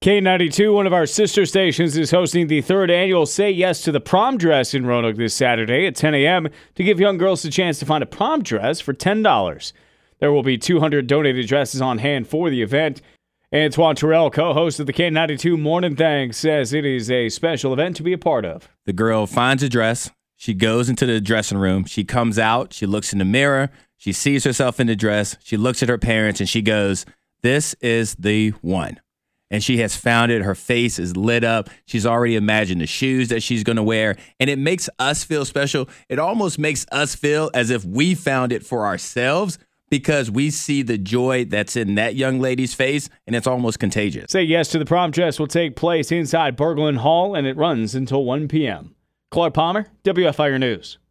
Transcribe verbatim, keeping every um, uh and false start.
K ninety-two, one of our sister stations, is hosting the third annual Say Yes to the Prom Dress in Roanoke this Saturday at ten a.m. to give young girls the chance to find a prom dress for ten dollars. There will be two hundred donated dresses on hand for the event. Antoine Terrell, co-host of the K ninety-two Morning Thang, says it is a special event to be a part of. The girl finds a dress. She goes into the dressing room. She comes out. She looks in the mirror. She sees herself in the dress. She looks at her parents and she goes, "This is the one." And she has found it. Her face is lit up. She's already imagined the shoes that she's going to wear. And it makes us feel special. It almost makes us feel as if we found it for ourselves because we see the joy that's in that young lady's face, and it's almost contagious. Say Yes to the Prom Dress will take place inside Berglund Hall, and it runs until one p.m. Clark Palmer, W F I R News.